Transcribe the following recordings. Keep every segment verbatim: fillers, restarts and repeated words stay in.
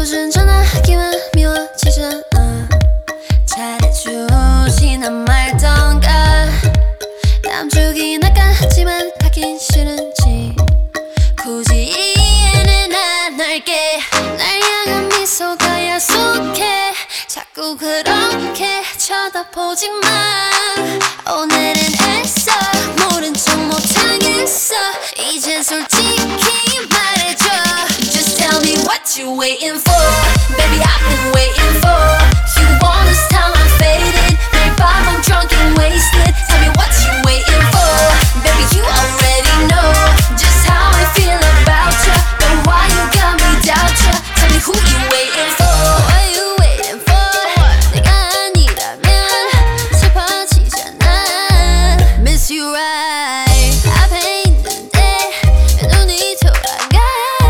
요즘 전화하기만 미워지잖아. 잘해주지 난 말던가. 남주긴 아까지만 가긴 싫은지 굳이 이해는 안 할게. 날 향한 미소가 야속해. 자꾸 그렇게 쳐다보지 마. 오늘은 애써 모른 척 못하겠어. 이젠 솔직히 말해줘. Just tell me what you waiting for. Baby I've been waiting for. You want this time I'm faded. 매일 밤 I'm drunk and wasted. Tell me what you waiting for. Baby you already know just how I feel about you. But why you got me doubt you. Tell me who you waiting for. What you waiting for. 내가 아니라면 슬퍼지잖아. Miss you right. 앞에 있는데 왜 눈이 돌아가.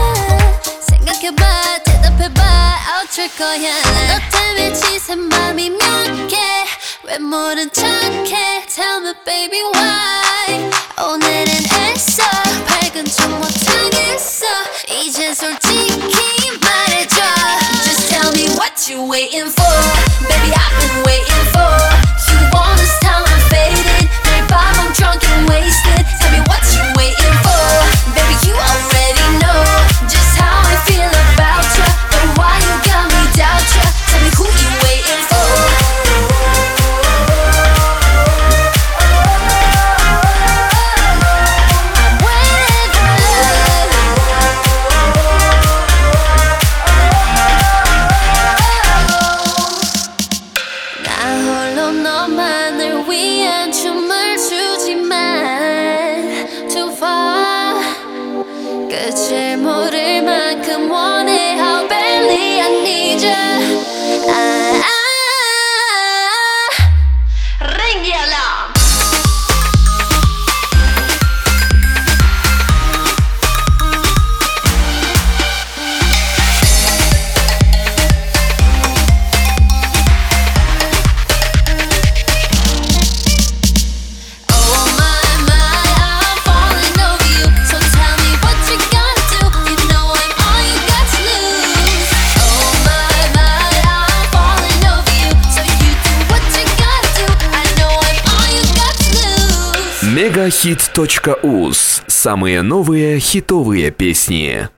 생각해봐 대답해봐 어쩔 거야. 너 때문에 지샌 맘이 몇 개. 왜 모른 척해. Tell me baby why. 오늘은 애써 밝은 척 못하겠어. 이젠 솔직히 말해줘. Just tell me what you waiting for. Baby I've been waiting for. You want this time I'm faded. 매일 밤 I'm drunk and wasted. Tell me what you waiting for. Baby you already know just how I feel about you. But why you got me doubt you. Tell me who you waiting for. 너만을 위한 춤을 추지만 Too far 끝을 모를 만큼 원해. How badly I need you. 아, 아, ring the alarm. мегахит точка уз. Самые новые хитовые песни.